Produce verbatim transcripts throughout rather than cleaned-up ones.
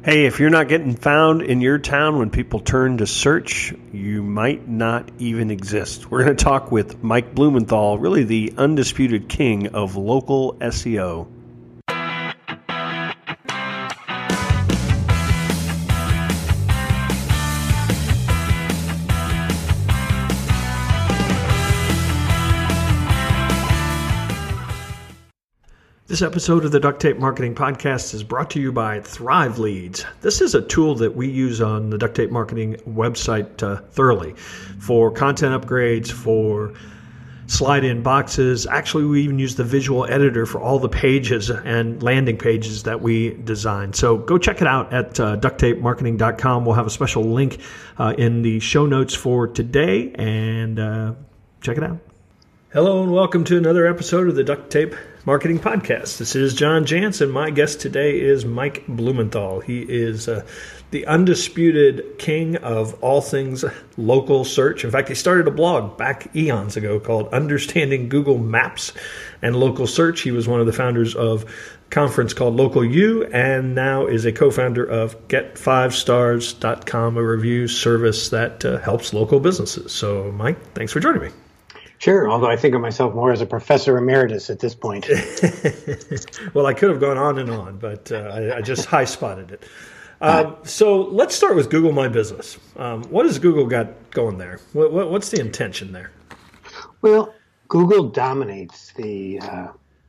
Hey, if you're not getting found in your town when people turn to search, you might not even exist. We're going to talk with Mike Blumenthal, really the undisputed king of local S E O. This episode of the Duct Tape Marketing Podcast is brought to you by Thrive Leads. This is a tool that we use on the Duct Tape Marketing website uh, thoroughly for content upgrades, for slide-in boxes. Actually, we even use the visual editor for all the pages and landing pages that we design. So go check it out at uh, duct tape marketing dot com. We'll have a special link uh, in the show notes for today, and uh, check it out. Hello and welcome to another episode of the Duct Tape Marketing Podcast. This is John Jantsch. My guest today is Mike Blumenthal. He is uh, the undisputed king of all things local search. In fact, he started a blog back eons ago called Understanding Google Maps and Local Search. He was one of the founders of a conference called Local U, and now is a co-founder of get five stars dot com, a review service that uh, helps local businesses. So, Mike, thanks for joining me. Sure, although I think of myself more as a professor emeritus at this point. Well, I could have gone on and on, but uh, I, I just high spotted it. Um, so let's start with Google My Business. Um, what has Google got going there? What, what, what's the intention there? Well, Google dominates the uh,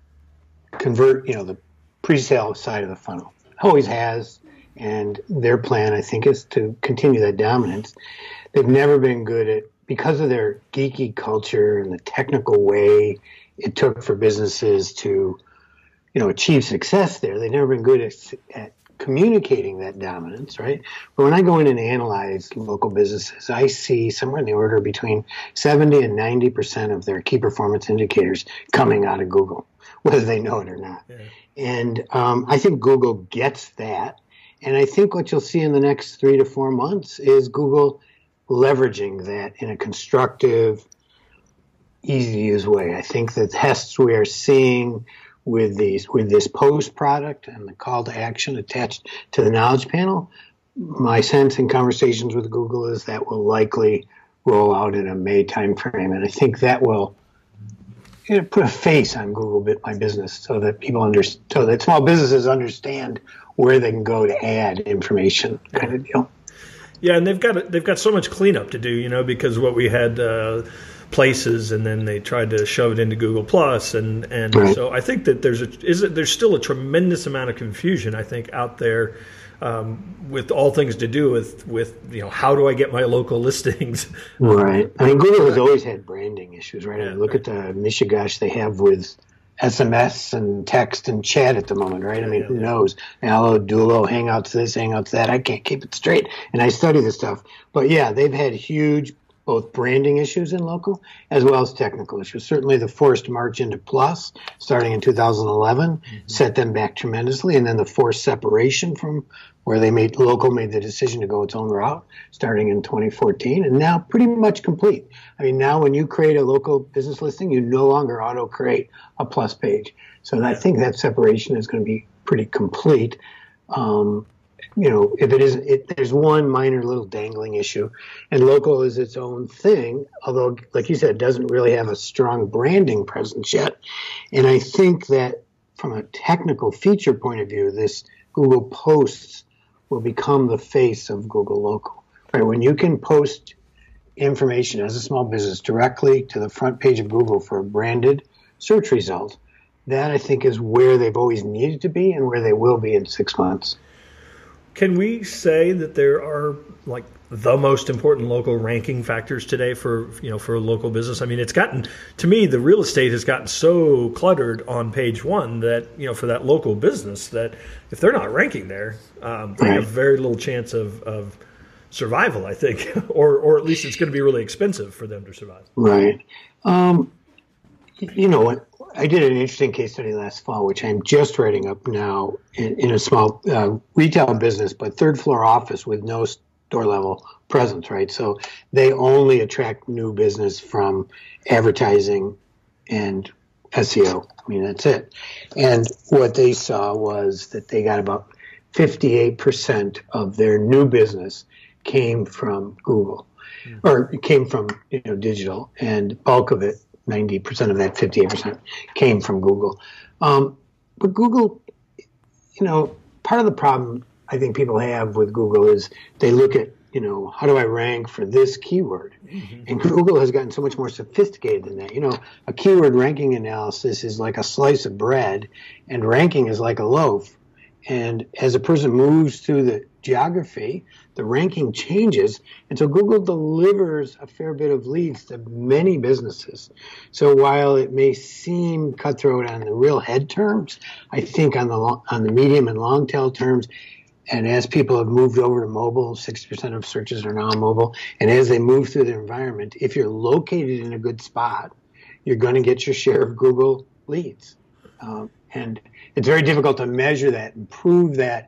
convert, you know, the pre-sale side of the funnel. Always has, and their plan, I think, is to continue that dominance. They've never been good at, because of their geeky culture and the technical way it took for businesses to, you know, achieve success there, they've never been good at, at communicating that dominance, right? But when I go in and analyze local businesses, I see somewhere in the order between seventy and ninety percent of their key performance indicators coming out of Google, whether they know it or not. Yeah. And um, I think Google gets that. And I think what you'll see in the next three to four months is Google leveraging that in a constructive, easy-to-use way. I think the tests we are seeing with these with this post product and the call to action attached to the knowledge panel, my sense in conversations with Google is that will likely roll out in a May timeframe, and I think that will, you know, put a face on Google Bit My Business so that people understand, so that small businesses understand where they can go to add information, kind of deal. Yeah, and they've got they've got so much cleanup to do, you know, because what we had uh, Places, and then they tried to shove it into Google Plus, and and right. So I think that there's a is it, there's still a tremendous amount of confusion, I think, out there um, with all things to do with with you know, how do I get my local listings? Right. I mean, Google has always had branding issues, right? I mean, look right. at the mishigash they have with S M S and text and chat at the moment, right? I mean, who knows? Allo, Duo, Hangouts this, Hangouts that. I can't keep it straight, and I study this stuff. But yeah, they've had huge both branding issues in local as well as technical issues. Certainly the forced march into Plus starting in two thousand eleven mm-hmm. set them back tremendously, and then the forced separation from where they made local made the decision to go its own route starting in twenty fourteen, and now pretty much complete. I mean, now when you create a local business listing, you no longer auto-create a Plus page. So I think that separation is going to be pretty complete. Um, you know, if it is, it, there's one minor little dangling issue, and local is its own thing, although, like you said, it doesn't really have a strong branding presence yet. And I think that from a technical feature point of view, this Google Posts will become the face of Google Local. Right? When you can post information as a small business directly to the front page of Google for a branded search result, that I think is where they've always needed to be and where they will be in six months. Can we say that there are like the most important local ranking factors today for, you know, for a local business? I mean, it's gotten, to me, the real estate has gotten so cluttered on page one that, you know, for that local business, that if they're not ranking there, um, they right. have very little chance of, of survival, I think, or or at least it's going to be really expensive for them to survive. Right. Um, you know what? I did an interesting case study last fall, which I'm just writing up now in, in a small uh, retail business, but third floor office with no store level presence, right? So they only attract new business from advertising and S E O. I mean, that's it. And what they saw was that they got about fifty-eight percent of their new business came from Google, mm. or came from you know digital, and bulk of it, ninety percent of that fifty-eight percent came from Google. Um, but Google, you know, part of the problem I think people have with Google is they look at, you know, how do I rank for this keyword? Mm-hmm. And Google has gotten so much more sophisticated than that. You know, a keyword ranking analysis is like a slice of bread, and ranking is like a loaf. And as a person moves through the geography, the ranking changes. And so Google delivers a fair bit of leads to many businesses. So while it may seem cutthroat on the real head terms, I think on the long, on the medium and long tail terms, and as people have moved over to mobile, sixty percent of searches are now on mobile. And as they move through the environment, if you're located in a good spot, you're going to get your share of Google leads. Um, and it's very difficult to measure that and prove that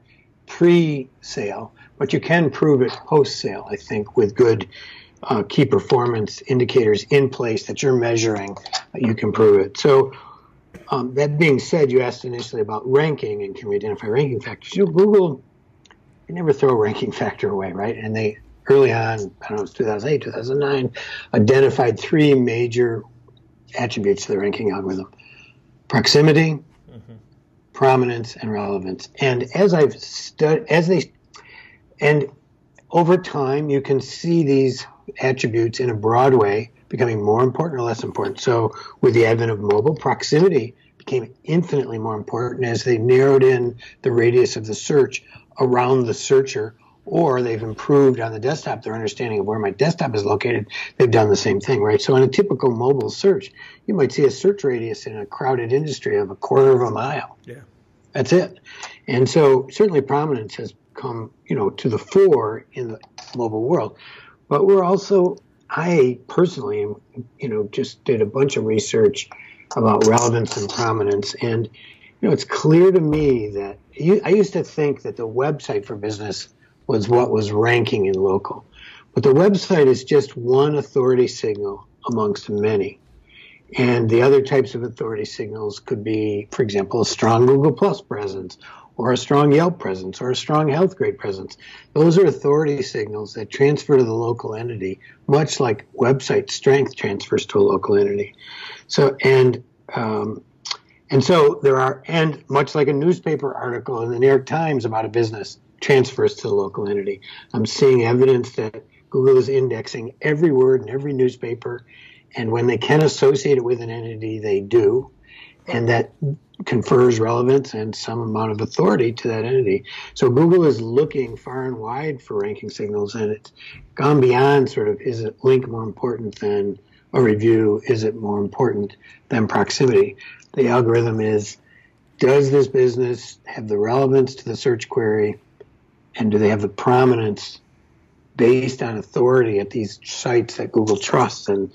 pre-sale, but you can prove it post-sale, I think, with good uh, key performance indicators in place that you're measuring. You can prove it. So um, that being said, you asked initially about ranking and can we identify ranking factors. You know, Google, you never throw a ranking factor away, right? And they early on, I don't know, it was two thousand eight, two thousand nine, identified three major attributes to the ranking algorithm: proximity, mm-hmm. prominence, and relevance. And as I've studied, as they, and over time, you can see these attributes in a broad way becoming more important or less important. So with the advent of mobile, proximity became infinitely more important as they narrowed in the radius of the search around the searcher, or they've improved on the desktop their understanding of where my desktop is located. They've done the same thing, right? So in a typical mobile search, you might see a search radius in a crowded industry of a quarter of a mile. Yeah. That's it. And so certainly prominence has come, you know, to the fore in the mobile world. But we're also, I personally, you know, just did a bunch of research about relevance and prominence. And, you know, it's clear to me that you, I used to think that the website for business was what was ranking in local. But the website is just one authority signal amongst many. And the other types of authority signals could be, for example, a strong Google Plus presence, or a strong Yelp presence, or a strong HealthGrade presence. Those are authority signals that transfer to the local entity, much like website strength transfers to a local entity. So, and um, and so there are, and much like a newspaper article in the New York Times about a business transfers to the local entity. I'm seeing evidence that Google is indexing every word in every newspaper, and when they can associate it with an entity, they do, and that confers relevance and some amount of authority to that entity. So Google is looking far and wide for ranking signals, and it's gone beyond sort of, is it link more important than a review? Is it more important than proximity? The algorithm is, does this business have the relevance to the search query, and do they have the prominence based on authority at these sites that Google trusts? And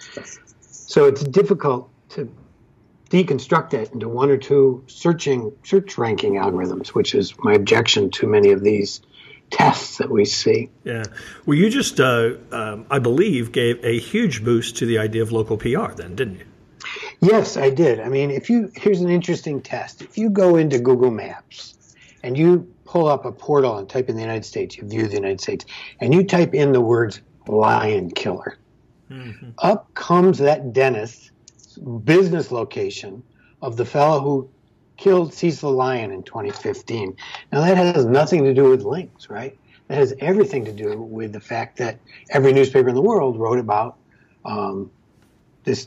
so it's difficult to deconstruct that into one or two searching search ranking algorithms, which is my objection to many of these tests that we see. Yeah. Well, you just, uh, um, I believe, gave a huge boost to the idea of local P R then, didn't you? Yes, I did. I mean, if you, here's an interesting test. If you go into Google Maps and you pull up a portal and type in the United States, you view the United States, and you type in the words lion killer, mm-hmm. up comes that dentist's business location of the fellow who killed Cecil Lion in twenty fifteen. Now, that has nothing to do with links, right? That has everything to do with the fact that every newspaper in the world wrote about um, this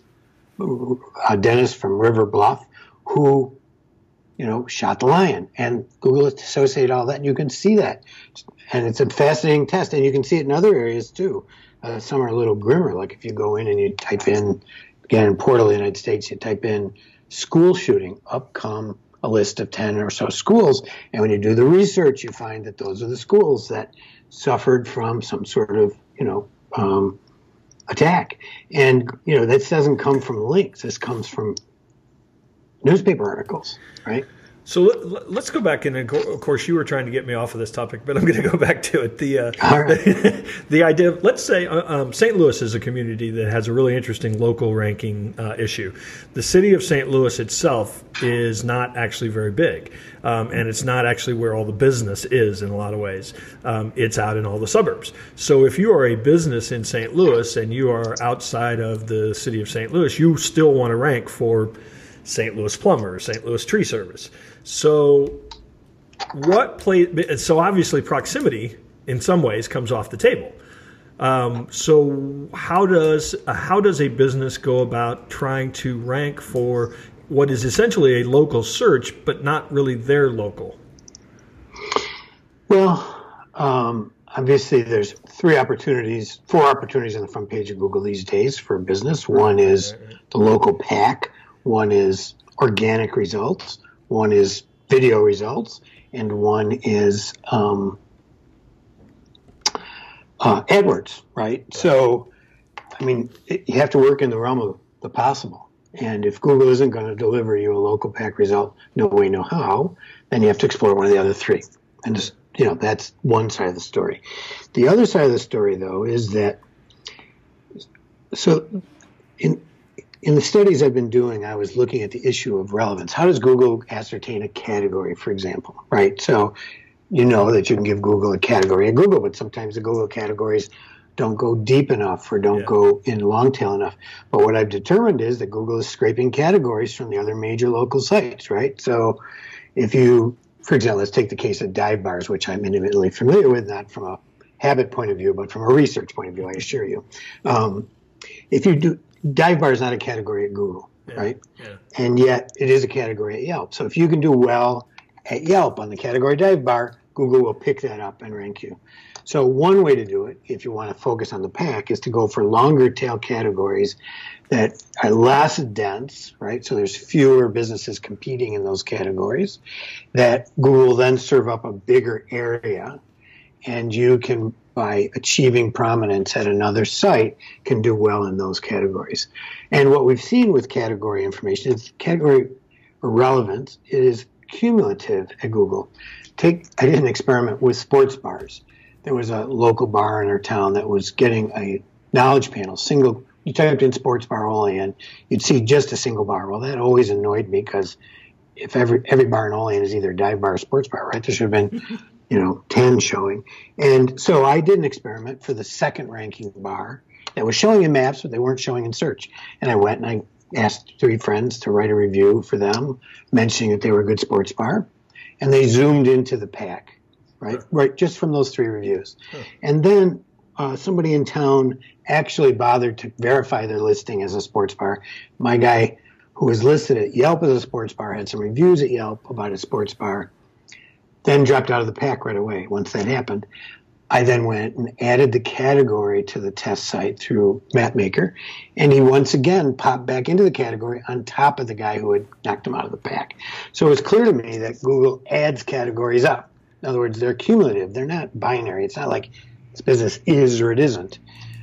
uh, dentist from River Bluff who, you know, shot the lion. And Google has associated all that, and you can see that. And it's a fascinating test, and you can see it in other areas too. Uh, some are a little grimmer, like if you go in and you type in, again, in Portal, the United States, you type in school shooting, up come a list of ten or so schools. And when you do the research, you find that those are the schools that suffered from some sort of, you know, um, attack. And, you know, this doesn't come from links. This comes from newspaper articles, right? So let, let's go back, and of course you were trying to get me off of this topic, but I'm going to go back to it. The uh, right. the, the idea of, let's say um, Saint Louis is a community that has a really interesting local ranking uh, issue. The city of Saint Louis itself is not actually very big, um, and it's not actually where all the business is in a lot of ways. Um, it's out in all the suburbs. So if you are a business in Saint Louis and you are outside of the city of Saint Louis, you still want to rank for Saint Louis Plumber, Saint Louis Tree Service. So what play? So obviously proximity in some ways comes off the table. Um, so how does uh, how does a business go about trying to rank for what is essentially a local search, but not really their local? Well, um, obviously there's three opportunities, four opportunities on the front page of Google these days for a business. One is the local pack. One is organic results. One is video results, and one is um, uh, AdWords, right? So, I mean, it, you have to work in the realm of the possible. And if Google isn't going to deliver you a local pack result, no way, no how, then you have to explore one of the other three. And just, you know, that's one side of the story. The other side of the story, though, is that so in In the studies I've been doing, I was looking at the issue of relevance. How does Google ascertain a category, for example, right? So you know that you can give Google a category at Google, but sometimes the Google categories don't go deep enough or don't yeah. go in long tail enough. But what I've determined is that Google is scraping categories from the other major local sites, right? So if you, for example, let's take the case of dive bars, which I'm intimately familiar with, not from a habit point of view, but from a research point of view, I assure you. Um, if you do, dive bar is not a category at Google, yeah, right? Yeah. And yet it is a category at Yelp. So if you can do well at Yelp on the category dive bar, Google will pick that up and rank you. So one way to do it, if you want to focus on the pack, is to go for longer tail categories that are less dense, right? So there's fewer businesses competing in those categories, that Google will then serve up a bigger area, and you can, by achieving prominence at another site, can do well in those categories. And what we've seen with category information is category relevance is cumulative at Google. Take, I did an experiment with sports bars. There was a local bar in our town that was getting a knowledge panel, single, you typed in sports bar Olean, you'd see just a single bar. Well, that always annoyed me, because if every every bar in Olean is either a dive bar or sports bar, right? There should have been, you know, ten showing. And so I did an experiment for the second ranking bar that was showing in maps, but they weren't showing in search. And I went and I asked three friends to write a review for them, mentioning that they were a good sports bar. And they zoomed into the pack, right? Sure. Right, just from those three reviews. Sure. And then uh, somebody in town actually bothered to verify their listing as a sports bar. My guy who was listed at Yelp as a sports bar had some reviews at Yelp about a sports bar, then dropped out of the pack right away once that happened. I then went and added the category to the test site through MapMaker, and he once again popped back into the category on top of the guy who had knocked him out of the pack. So it's clear to me that Google adds categories up. In other words, they're cumulative. They're not binary. It's not like this business is or it isn't.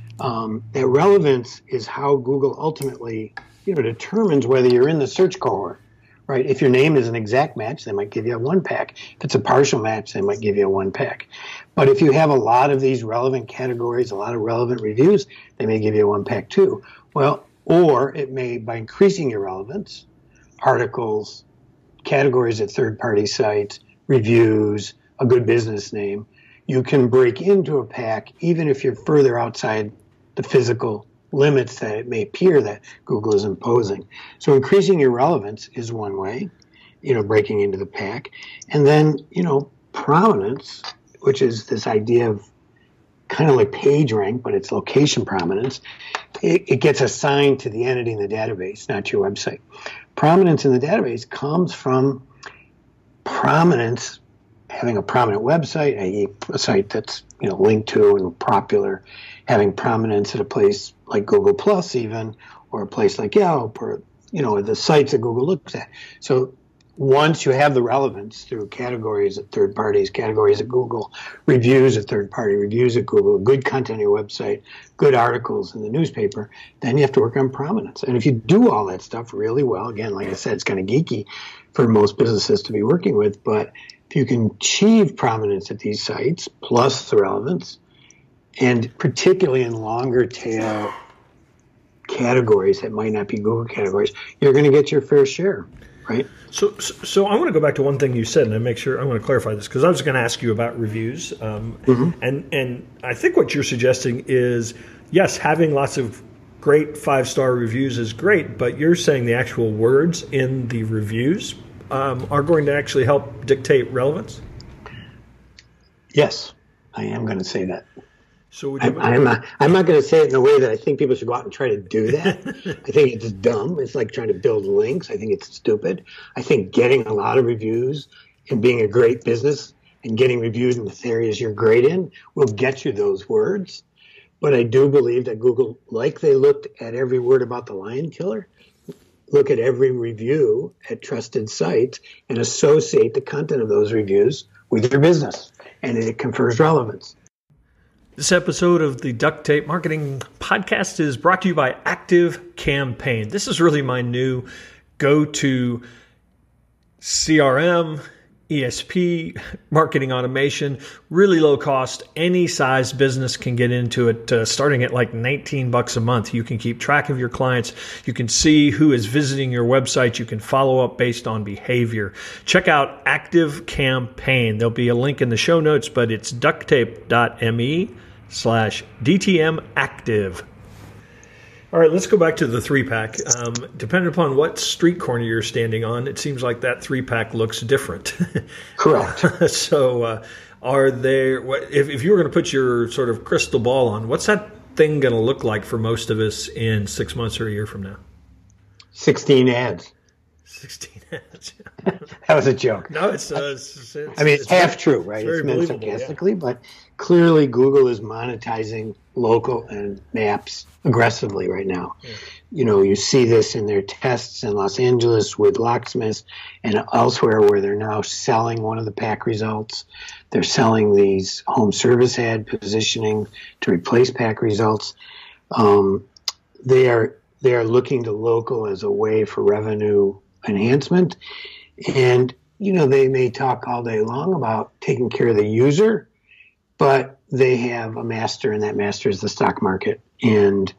Um, that relevance is how Google ultimately, you know, determines whether you're in the search cohort. Right. If your name is an exact match, they might give you a one pack. If it's a partial match, they might give you a one pack. But if you have a lot of these relevant categories, a lot of relevant reviews, they may give you a one pack too. Well, or it may, by increasing your relevance, articles, categories at third party sites, reviews, a good business name, you can break into a pack even if you're further outside the physical limits that it may appear that Google is imposing. So increasing your relevance is one way, you know, breaking into the pack. And then, you know, prominence, which is this idea of kind of like page rank, but it's location prominence. It, it gets assigned to the entity in the database, not your website. Prominence in the database comes from prominence, having a prominent website, that is a site that's, you know, linked to and popular, having prominence at a place like Google Plus even, or a place like Yelp, or, you know, the sites that Google looks at. So once you have the relevance through categories at third parties, categories at Google, reviews at third party, reviews at Google, good content on your website, good articles in the newspaper, then you have to work on prominence. And if you do all that stuff really well, again, like I said, it's kind of geeky for most businesses to be working with, but if you can achieve prominence at these sites, plus the relevance, and particularly in longer tail categories that might not be Google categories, you're going to get your fair share, right? So, so, so I want to go back to one thing you said, and I make sure I want to clarify this because I was going to ask you about reviews, um, mm-hmm. and and I think what you're suggesting is yes, having lots of great five star reviews is great, but you're saying the actual words in the reviews um, are going to actually help dictate relevance. Yes, I am going to say that. So I, I'm not, I'm not going to say it in a way that I think people should go out and try to do that. I think it's dumb. It's like trying to build links. I think it's stupid. I think getting a lot of reviews and being a great business and getting reviews in the areas you're great in will get you those words. But I do believe that Google, like they looked at every word about the lion killer, look at every review at trusted sites and associate the content of those reviews with your business. And it confers relevance. This episode of the Duct Tape Marketing Podcast is brought to you by Active Campaign. This is really my new go-to C R M, E S P, marketing automation, really low cost. Any size business can get into it, uh, starting at like nineteen bucks a month. You can keep track of your clients. You can see who is visiting your website. You can follow up based on behavior. Check out Active Campaign. There'll be a link in the show notes, but it's ducttape.me slash DTM active. All right, let's go back to the three-pack. Um, depending upon what street corner you're standing on, it seems like that three-pack looks different. Correct. So uh, are there, what, if, if you were going to put your sort of crystal ball on, what's that thing going to look like for most of us in six months or a year from now? sixteen ads. sixteen ads. That was a joke. No, it's, uh, it's, it's I mean, it's, it's half very, true, right? It's, it's meant sarcastically, yeah. But clearly Google is monetizing local and maps aggressively right now. Yeah. You know, you see this in their tests in Los Angeles with locksmiths and elsewhere where they're now selling one of the pack results. They're selling these home service ad positioning to replace pack results. Um, they are they are looking to local as a way for revenue enhancement. And, you know, they may talk all day long about taking care of the user, but they have a master, and that master is the stock market. And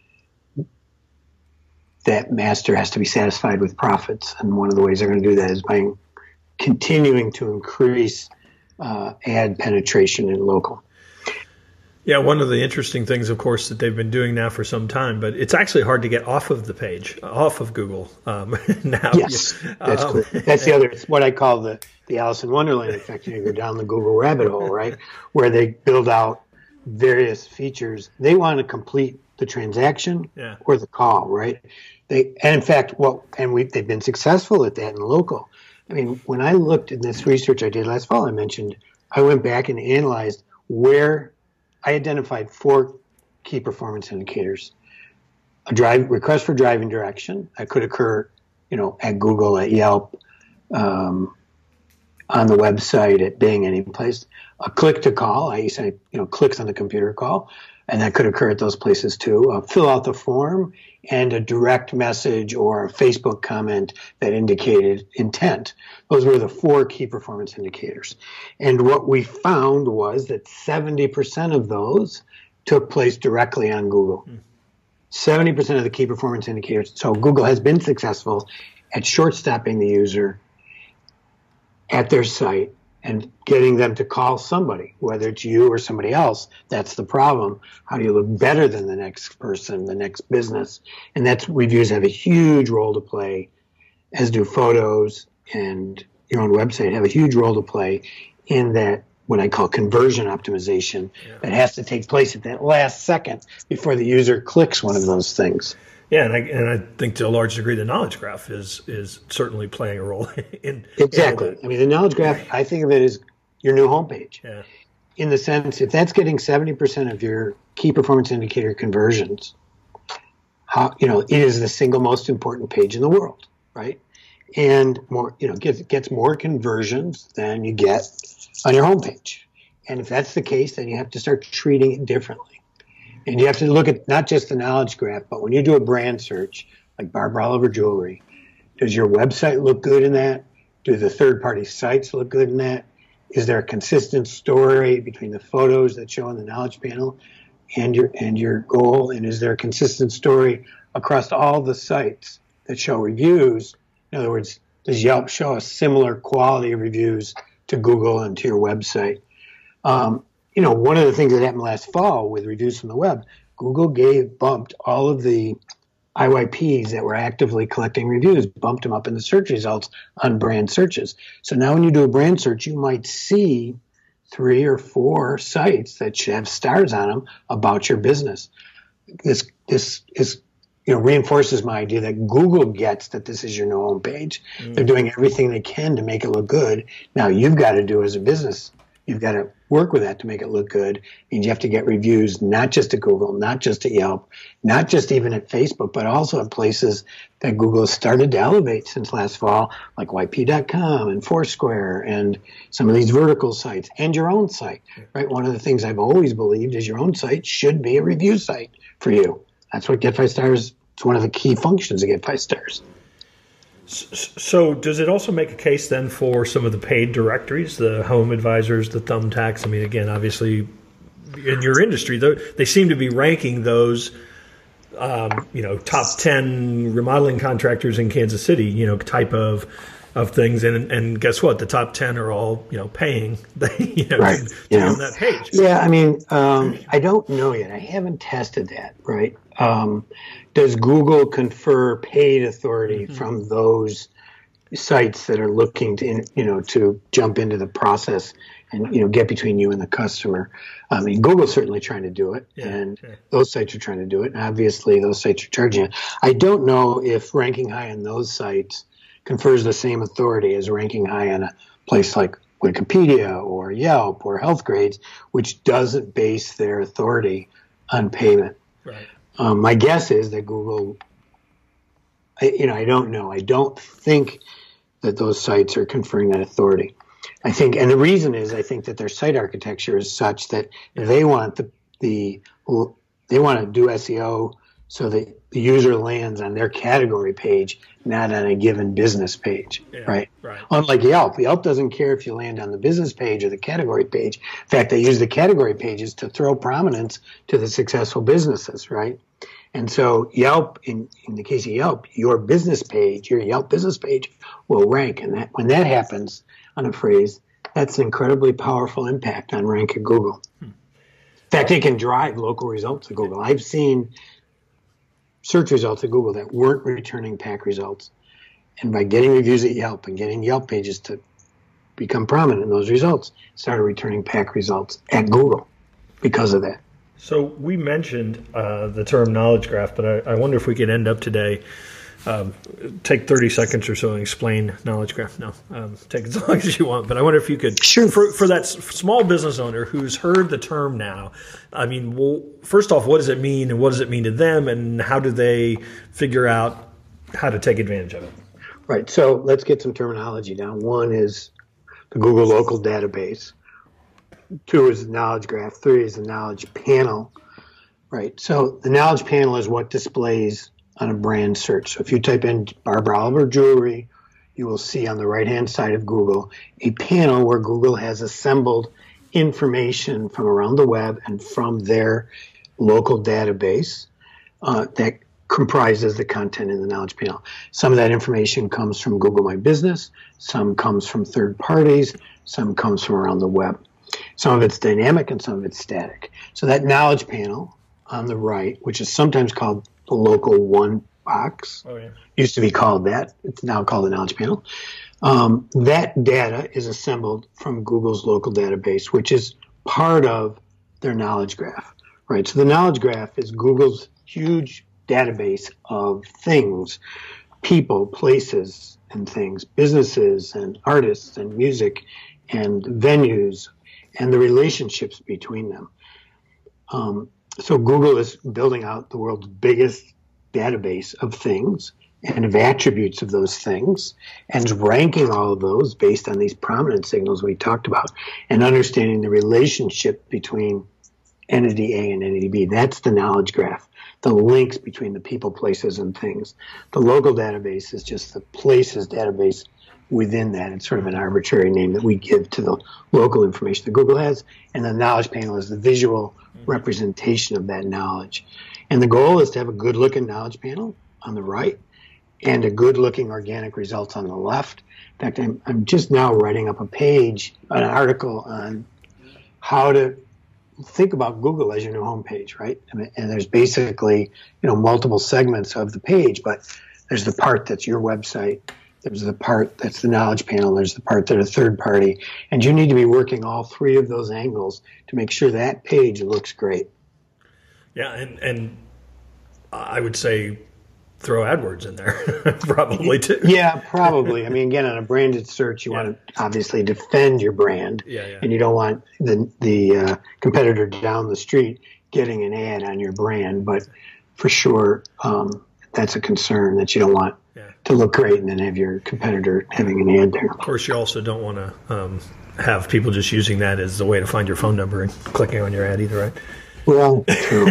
that master has to be satisfied with profits. And one of the ways they're going to do that is by continuing to increase uh, ad penetration in local. Yeah, one of the interesting things, of course, that they've been doing now for some time, but it's actually hard to get off of the page, off of Google um, now. Yes, that's um, cool. That's the other, it's what I call the, the Alice in Wonderland effect. You go down the Google rabbit hole, right, where they build out various features. They want to complete the transaction yeah. or the call, right? They, and in fact, what and we they've been successful at that in local. I mean, when I looked at this research I did last fall, I mentioned, I went back and analyzed where I identified four key performance indicators. A drive request for driving direction that could occur, you know, at Google, at Yelp, um, on the website, at Bing, any place. A click to call, I say, you know, clicks on the computer call, and that could occur at those places too. Uh, fill out the form, and a direct message or a Facebook comment that indicated intent. Those were the four key performance indicators. And what we found was that seventy percent of those took place directly on Google. Mm. seventy percent of the key performance indicators. So Google has been successful at short-stopping the user at their site and getting them to call somebody, whether it's you or somebody else. That's the problem. How do you look better than the next person, the next business? And that's, reviews have a huge role to play, as do photos, and your own website have a huge role to play in that, what I call conversion optimization, yeah. that has to take place at that last second before the user clicks one of those things. Yeah, and I, and I think to a large degree the knowledge graph is is certainly playing a role in exactly. In I mean, the knowledge graph, I think of it as your new homepage. Yeah. In the sense, if that's getting seventy percent of your key performance indicator conversions, how, you know, it is the single most important page in the world, right? and more, you know, gets gets more conversions than you get on your homepage. And if that's the case, then you have to start treating it differently. And you have to look at not just the knowledge graph, but when you do a brand search, like Barbara Oliver Jewelry, does your website look good in that? Do the third-party sites look good in that? Is there a consistent story between the photos that show on the knowledge panel and your and your goal? And is there a consistent story across all the sites that show reviews? In other words, does Yelp show a similar quality of reviews to Google and to your website? Um, you know, one of the things that happened last fall with reviews from the web, Google gave bumped all of the I Y Ps that were actively collecting reviews, bumped them up in the search results on brand searches. So now when you do a brand search, you might see three or four sites that should have stars on them about your business. This this is you know reinforces my idea that Google gets that this is your new homepage. Mm. They're doing everything they can to make it look good. Now you've got to do as a business. You've got to work with that to make it look good. And you have to get reviews, not just at Google, not just at Yelp, not just even at Facebook, but also at places that Google has started to elevate since last fall, like Y P dot com and Foursquare and some of these vertical sites and your own site, right? One of the things I've always believed is your own site should be a review site for you. That's what Get Five Stars, it's one of the key functions of Get Five Stars. So does it also make a case then for some of the paid directories, the Home Advisors, the Thumbtacks? I mean, again, obviously in your industry, they seem to be ranking those, um, you know, top ten remodeling contractors in Kansas City, you know, type of of things. And and guess what? The top ten are all, you know, paying, you know, right. to, to you be know. on that page. Yeah, I mean, um, I don't know yet. I haven't tested that, right? Um, does Google confer paid authority mm-hmm. from those sites that are looking to, you know, to jump into the process and, you know, get between you and the customer? I mean, Google's certainly trying to do it, yeah, and yeah. those sites are trying to do it. And obviously, those sites are charging it. I don't know if ranking high on those sites confers the same authority as ranking high on a place like Wikipedia or Yelp or Healthgrades, which doesn't base their authority on payment. Right. Um, my guess is that Google, I, you know, I don't know. I don't think that those sites are conferring that authority. I think, and the reason is, I think that their site architecture is such that they want the the they want to do S E O so that the user lands on their category page, not on a given business page, yeah, right? right? Unlike Yelp, Yelp doesn't care if you land on the business page or the category page. In fact, they use the category pages to throw prominence to the successful businesses, right? And so Yelp, in, in the case of Yelp, your business page, your Yelp business page will rank. And that when that happens on a phrase, that's an incredibly powerful impact on rank at Google. Hmm. In fact, it can drive local results at Google. I've seen search results at Google that weren't returning P A C results. And by getting reviews at Yelp and getting Yelp pages to become prominent in those results, started returning P A C results at Google because of that. So we mentioned uh, the term knowledge graph, but I, I wonder if we could end up today, um, take thirty seconds or so and explain knowledge graph. No, um, take as long as you want, but I wonder if you could, sure. for, for that s- small business owner who's heard the term now, I mean, well, first off, what does it mean and what does it mean to them and how do they figure out how to take advantage of it? Right. So let's get some terminology down. One is the Google local database. Two is the knowledge graph. Three is the knowledge panel. Right. So the knowledge panel is what displays on a brand search. So if you type in Barbara Oliver Jewelry, you will see on the right-hand side of Google a panel where Google has assembled information from around the web and from their local database uh, that comprises the content in the knowledge panel. Some of that information comes from Google My Business. Some comes from third parties. Some comes from around the web. Some of it's dynamic and some of it's static. So that knowledge panel on the right, which is sometimes called the local one box, oh, yeah. used to be called that. It's now called the knowledge panel. Um, that data is assembled from Google's local database, which is part of their knowledge graph, right? So the knowledge graph is Google's huge database of things, people, places, and things, businesses and artists and music and venues and the relationships between them. Um, so Google is building out the world's biggest database of things and of attributes of those things, and ranking all of those based on these prominent signals we talked about, and understanding the relationship between entity A and entity B. That's the knowledge graph, the links between the people, places, and things. The local database is just the places database within that. It's sort of an arbitrary name that we give to the local information that Google has, and the knowledge panel is the visual representation of that knowledge. And the goal is to have a good-looking knowledge panel on the right and a good-looking organic results on the left. In fact, I'm, I'm just now writing up a page, an article on how to think about Google as your new homepage, right? I mean, and there's basically, you know, multiple segments of the page, but there's the part that's your website, there's the part that's the knowledge panel, there's the part that are third party, and you need to be working all three of those angles to make sure that page looks great. Yeah, and, and I would say throw AdWords in there probably too. Yeah, probably. I mean, again, on a branded search, you yeah. want to obviously defend your brand, yeah, yeah. and you don't want the the uh, competitor down the street getting an ad on your brand. But for sure, um, that's a concern that you don't want yeah. to look great and then have your competitor having an ad there. Of course, you also don't want to um, have people just using that as the way to find your phone number and clicking on your ad either, right? Well, true.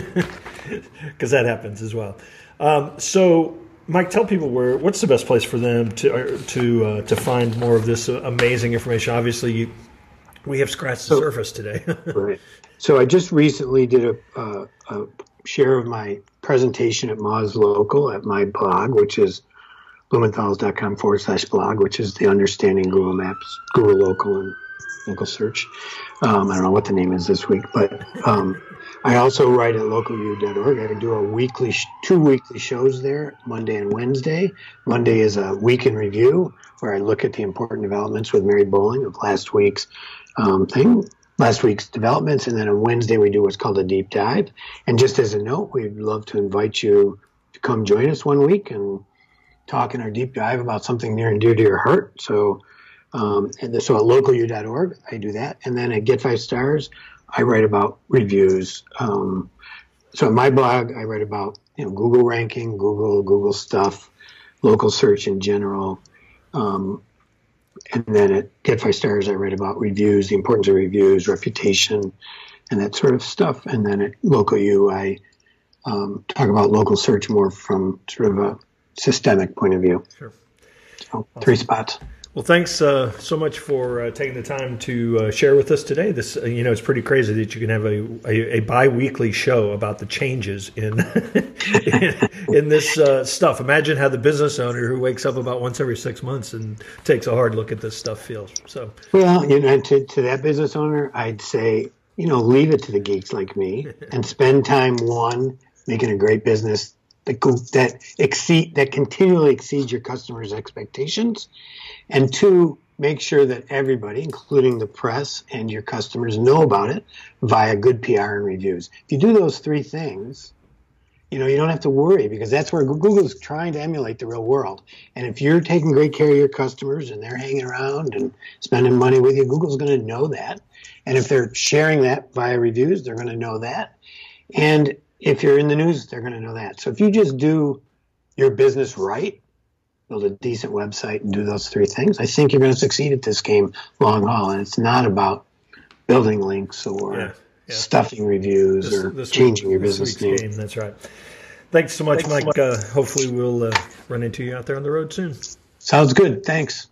Because that happens as well. Um, so, Mike, tell people where. What's the best place for them to uh, to uh, to find more of this amazing information? Obviously, you, we have scratched the so, surface today. Right. So, I just recently did a, uh, a share of my presentation at Moz Local at my blog, which is blumenthal's.com forward slash blog, which is the Understanding Google Maps, Google Local, and Local Search. Um, I don't know what the name is this week, but. Um, I also write at local u dot org. I do a weekly, two weekly shows there, Monday and Wednesday. Monday is a week in review where I look at the important developments with Mary Bowling of last week's um, thing, last week's developments. And then on Wednesday, we do what's called a deep dive. And just as a note, we'd love to invite you to come join us one week and talk in our deep dive about something near and dear to your heart. So, um, and so at local u dot org, I do that. And then at Get Five Stars, I write about reviews. Um, so on my blog, I write about you know Google ranking, Google, Google stuff, local search in general. Um, and then at Get Five Stars, I write about reviews, the importance of reviews, reputation, and that sort of stuff. And then at Local U, I um, talk about local search more from sort of a systemic point of view. Sure. So awesome. Three spots. Well, thanks uh, so much for uh, taking the time to uh, share with us today. This, uh, you know, it's pretty crazy that you can have a, a, a bi-weekly show about the changes in in, in this uh, stuff. Imagine how the business owner who wakes up about once every six months and takes a hard look at this stuff feels. So, well, you know, to, to that business owner, I'd say, you know, leave it to the geeks like me and spend time, one, making a great business that go, that exceed that continually exceeds your customers' expectations. And two, make sure that everybody, including the press and your customers, know about it via good P R and reviews. If you do those three things, you know, you don't have to worry because that's where Google's trying to emulate the real world. And if you're taking great care of your customers and they're hanging around and spending money with you, Google's going to know that. And if they're sharing that via reviews, they're going to know that. And if you're in the news, they're going to know that. So if you just do your business right, build a decent website and do those three things, I think you're going to succeed at this game long haul. And it's not about building links or yeah, yeah. stuffing reviews this, or this changing week, your business name. Game, that's right. Thanks so much, Thanks Mike. So much. Uh, hopefully we'll uh, run into you out there on the road soon. Sounds good. Thanks.